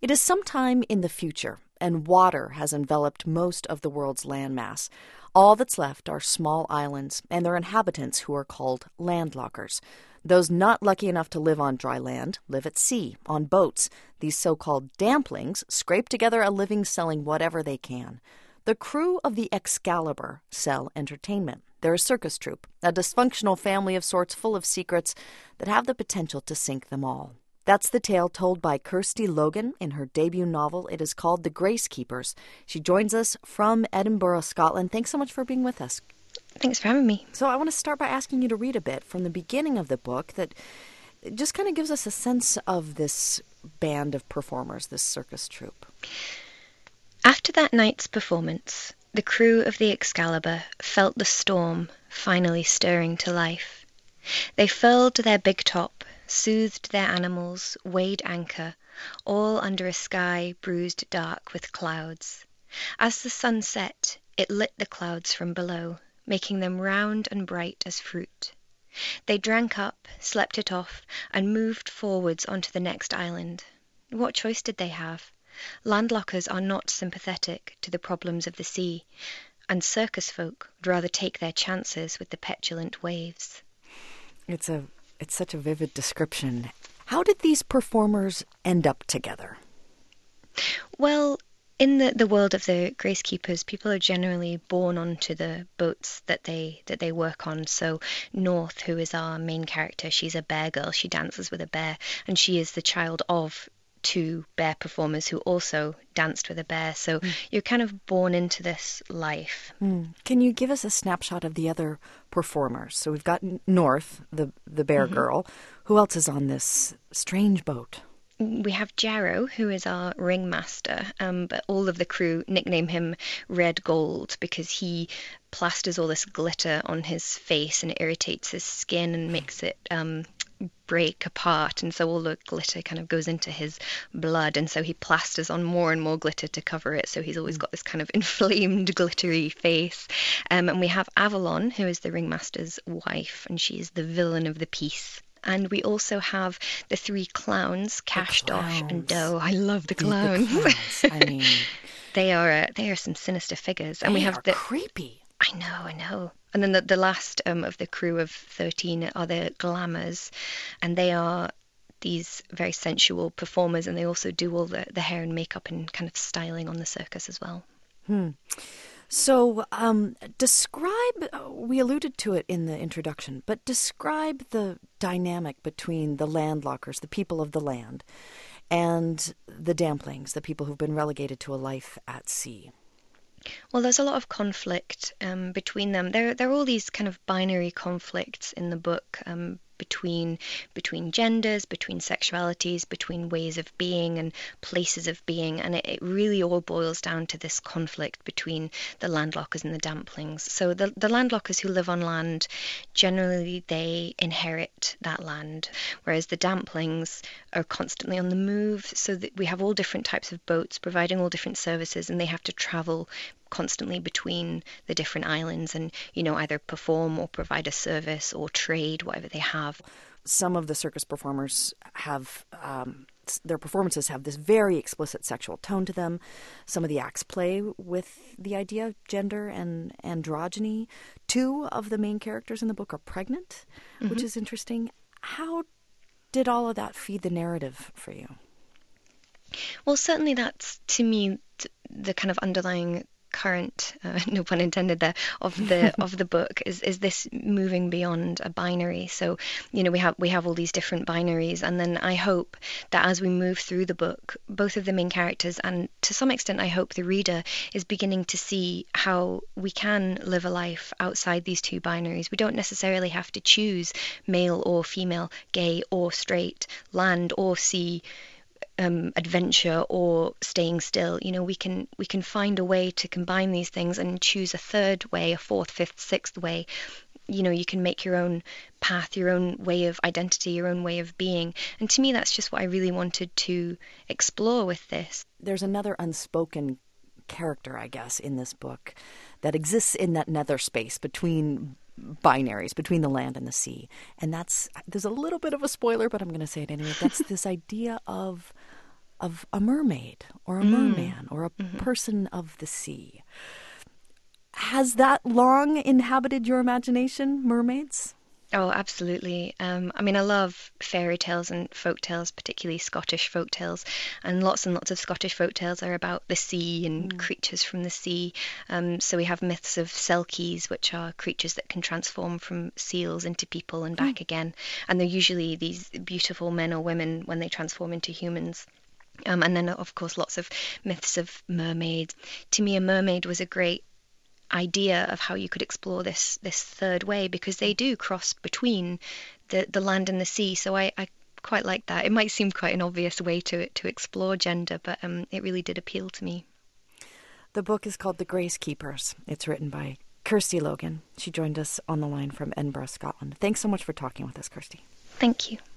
It is sometime in the future, and water has enveloped most of the world's landmass. All that's left are small islands and their inhabitants who are called landlockers. Those not lucky enough to live on dry land live at sea, on boats. These so-called damplings scrape together a living selling whatever they can. The crew of the Excalibur sell entertainment. They're a circus troupe, a dysfunctional family of sorts full of secrets that have the potential to sink them all. That's the tale told by Kirsty Logan in her debut novel. It is called The Grace Keepers. She joins us from Edinburgh, Scotland. Thanks so much for being with us. Thanks for having me. So I want to start by asking you to read a bit from the beginning of the book that just kind of gives us a sense of this band of performers, this circus troupe. After that night's performance, the crew of the Excalibur felt the storm finally stirring to life. They furled their big top, soothed their animals, weighed anchor, all under a sky bruised dark with clouds. As the sun set, it lit the clouds from below, making them round and bright as fruit. They drank up, slept it off, and moved forwards onto the next island. What choice did they have? Landlockers are not sympathetic to the problems of the sea, and circus folk would rather take their chances with the petulant waves. It's such a vivid description. How did these performers end up together? Well, in the world of the Grace Keepers, people are generally born onto the boats that they work on. So North, who is our main character, she's a bear girl. She dances with a bear, and she is the child of two bear performers who also danced with a bear. So you're kind of born into this life. Can you give us a snapshot of the other performers? So we've got North, the bear girl. Who else is on this strange boat? We have Jarrow, who is our ringmaster, but all of the crew nickname him Red Gold because he plasters all this glitter on his face and it irritates his skin and makes it break apart, and so all the glitter kind of goes into his blood, and so he plasters on more and more glitter to cover it, so he's always got this kind of inflamed glittery face. And we have Avalon, who is the ringmaster's wife, and she's the villain of the piece. And we also have the three clowns, Cash, Dosh, and Doe. I love the clowns. I mean, they are some sinister figures, and we have the creepy. I know. And then the last of the crew of 13 are the Glamours, and they are these very sensual performers, and they also do all the hair and makeup and kind of styling on the circus as well. So describe, we alluded to it in the introduction, but describe the dynamic between the landlockers, the people of the land, and the damplings, the people who've been relegated to a life at sea. Well, there's a lot of conflict between them. There are all these kind of binary conflicts in the book between genders, between sexualities, between ways of being and places of being, and it really all boils down to this conflict between the landlockers and the damplings. So the landlockers who live on land, generally they inherit that land, whereas the damplings are constantly on the move, so that we have all different types of boats providing all different services, and they have to travel constantly between the different islands and, either perform or provide a service or trade, whatever they have. Some of the circus performers have, their performances have this very explicit sexual tone to them. Some of the acts play with the idea of gender and androgyny. Two of the main characters in the book are pregnant, which is interesting. How did all of that feed the narrative for you? Well, certainly that's, to me, the kind of underlying current, no pun intended there, of the book is this moving beyond a binary. So we have all these different binaries, and then I hope that as we move through the book, both of the main characters and to some extent I hope the reader is beginning to see how we can live a life outside these two binaries. We don't necessarily have to choose male or female, gay or straight, land or sea, adventure or staying still. We can find a way to combine these things and choose a third way, a fourth, fifth, sixth way. You can make your own path, your own way of identity, your own way of being. And to me, that's just what I really wanted to explore with this. There's another unspoken character, I guess, in this book that exists in that nether space between binaries, between the land and the sea. And there's a little bit of a spoiler, but I'm going to say it anyway. That's this idea of of a mermaid or a merman or a person of the sea. Has that long inhabited your imagination, mermaids? Oh, absolutely. I mean, I love fairy tales and folk tales, particularly Scottish folk tales, and lots of Scottish folk tales are about the sea and creatures from the sea. So we have myths of selkies, which are creatures that can transform from seals into people and back again, and they're usually these beautiful men or women when they transform into humans. And then, of course, lots of myths of mermaids. To me, a mermaid was a great idea of how you could explore this third way, because they do cross between the land and the sea. So I quite like that. It might seem quite an obvious way to explore gender, but it really did appeal to me. The book is called The Grace Keepers. It's written by Kirsty Logan. She joined us on the line from Edinburgh, Scotland. Thanks so much for talking with us, Kirsty. Thank you.